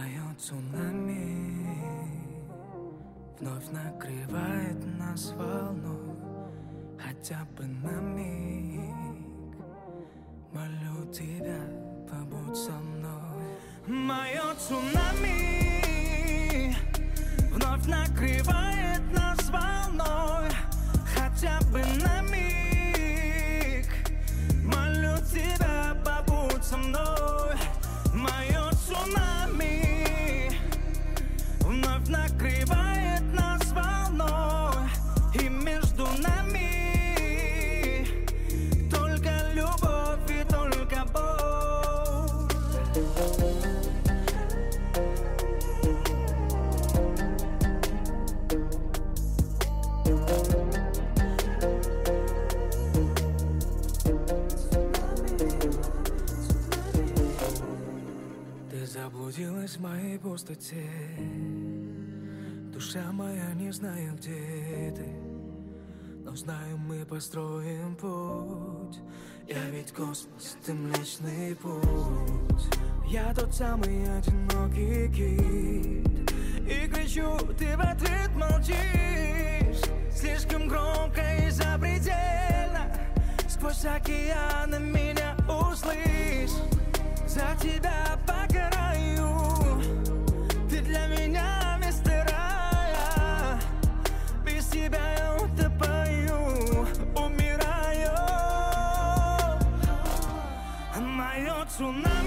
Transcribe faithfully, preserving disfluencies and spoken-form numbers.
Мое цунами вновь накрывает нас волной, хотя бы на миг. Молю тебя, побудь со мной. Мое цунами вновь накрывает нас волной, хотя бы на миг. Молю тебя, побудь со мной. Мое цунами вновь накрывает нас волной, и между нами только любовь и только боль. Ты заблудилась в моей пустоте, душа моя не знаю, где ты, но знаю, мы построим путь. Я ведь космос, ты Млечный Путь. Я тот самый одинокий кит, и кричу, ты в ответ молчишь. Слишком громко и запредельно, сквозь океаны меня услышь. За тебя покараю, ты для меня вместо рая. Без тебя я утопаю, умираю. Мое цунами